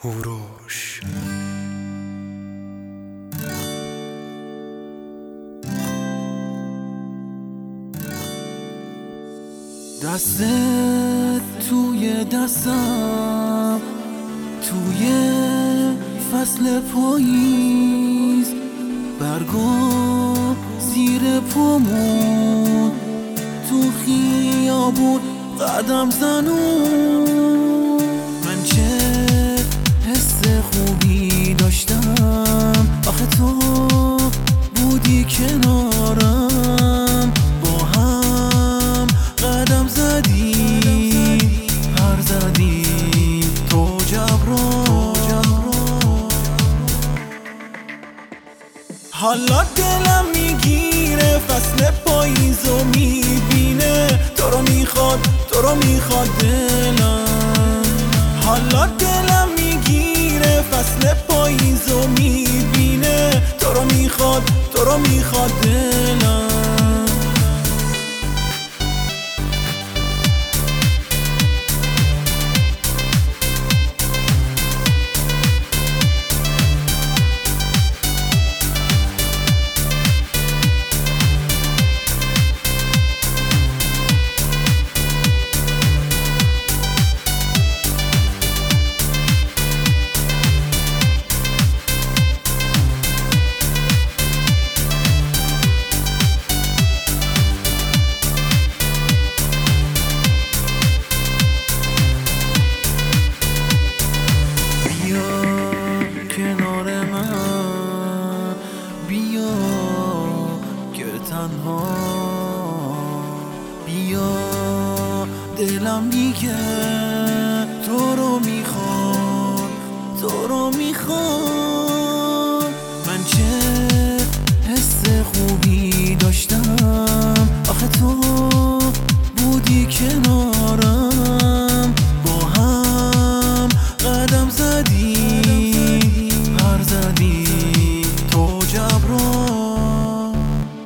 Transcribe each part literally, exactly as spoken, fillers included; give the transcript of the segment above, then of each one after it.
هوروش دستت توی دستم، توی فصل پاییز، برگا زیر پامون، تو خیابون قدم زنون. من چه حس خوبی داشتم، آخه تو بودی کنارم، با هم قدم زدیم، پر زدیم تو جبران. حالا دلم میگیره، فصل پاییزو میبینه، تو رو میخواد تو رو میخواد دلم. حالا دلم میگیره، فصل پاییزو میبینه، تو رو میخواد تو رو میخواد دلم. کنار من بیا که تنها، بیا دلم میگه تو رو میخواد تو رو میخواد. من چه حس خوبی داشتم، آخه تو بودی کنارم، با هم قدم زدیم، پر زدیم تو جبران.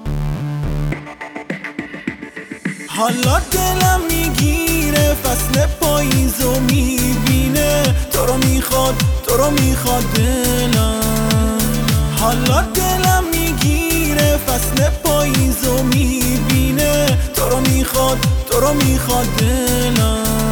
حالا دلم میگیره، فصل پاییزو میبینه، تو رو میخواد تو رو میخواد دلم. حالا دلم میگیره، فصل پاییزو میبینه، تو رو میخواد تو رو میخواد دلم.